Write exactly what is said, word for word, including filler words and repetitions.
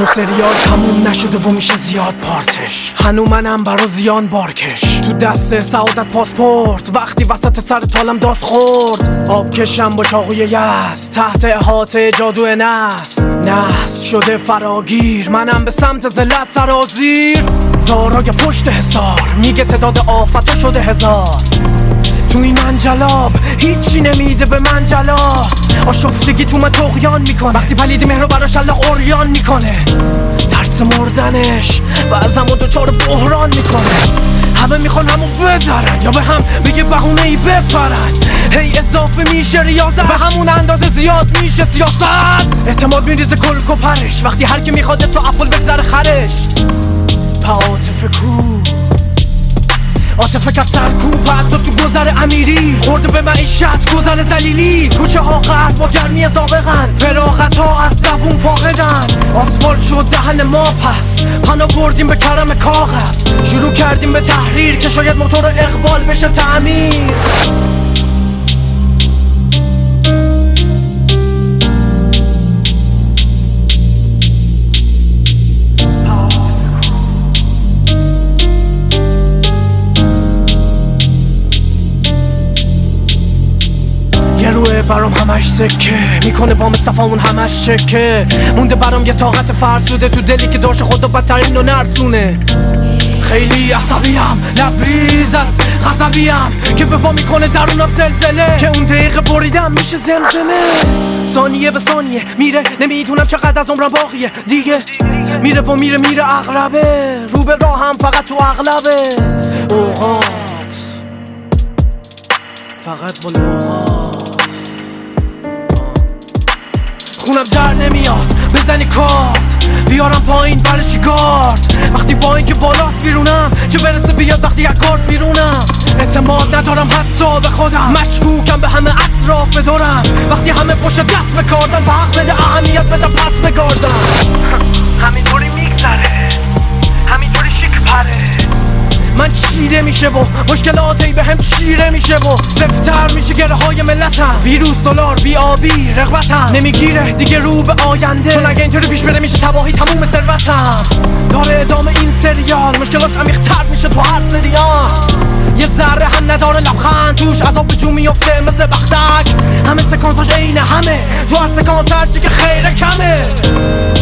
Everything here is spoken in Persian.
هنو سریال تموم نشده و میشه زیاد پارتش، هنو منم برا زیان بارکش، تو دست سعادت پاسپورت وقتی وسط سر تالم داس خورد. آب کشم با چاقوی یس تحت احاطه جادو نس نس شده فراگیر، منم به سمت ذلت سرازیر. زارای پشت حصار میگه تعداد آفتا شده هزار، تو این منجلاب هیچی نمیده به من جلا. آشفتگی تو من طغیان میکنه، وقتی پلیدی مهرو براش الله اوریان میکنه. ترس مردنش بعضمو دوچار بحران میکنه، همه میخوان همو بدرن یا به هم بگه بهونه ای بپرن. هی اضافه میشه ریاضت، به همون اندازه زیاد میشه سیاست. اعتماد میریزه کلک و پرش وقتی هر که میخواد تو اپل بگذره خرش. عاطفه کو عاطفه کرد سرکوب حتی تو گذر امیری، خورده به معیشت گذر زلیلی. کوچه ها غرب با گرمی زابقن، فراغت ها از دوون فاقدن. آسفالت شد دهن ما پس پناه بردیم به کرم کاغذ. شروع کردیم به تحریر که شاید موتور اقبال بشه تعمیر. برام همش سکه میکنه بام صفامون همش چکه. مونده برام یه طاقت فرسوده تو دلی که داشت خدا بدترین و نرسونه. خیلی عصبیم لبریز از غضبیم که به پا میکنه درونم زلزله، که اون دقیقه بریدم میشه زمزمه. ثانیه به ثانیه میره نمیدونم چقدر از عمرم باقیه دیگه. میره و میره میره اغربه، رو به راه هم فقط تو اغلبه. اوقات فقط با لغات خونم جر نمیاد بزنی کارت بیارم پایین برای شیگارد. وقتی با این که بالاست بیرونم چه برسه بیاد وقتی یک کارت بیرونم. اعتماد ندارم حتی به خودم، مشکوکم به همه اطراف دورم. وقتی همه پشت دست بکاردن به حق بده اهمیت بده پس بگاردم. همینطوری میگذره همینطوری شیک پره، من چیده میشه و مشکلاتی به هم چیره میشه و سفتر میشه گره های ملتم. ویروس دلار بی آبی رغبتم نمیگیره دیگه رو به آینده، چون اگه اینطوری پیش بره میشه تباهی تموم ثروتم. داره ادامه این سریال مشکلاش عمیق‌تر میشه تو هر سریال. یه ذره هم نداره لبخند توش، عذاب به جو میفته مثل بختک. همه سکانساش عین همه تو هر سکانس هرچی که خیره کمه.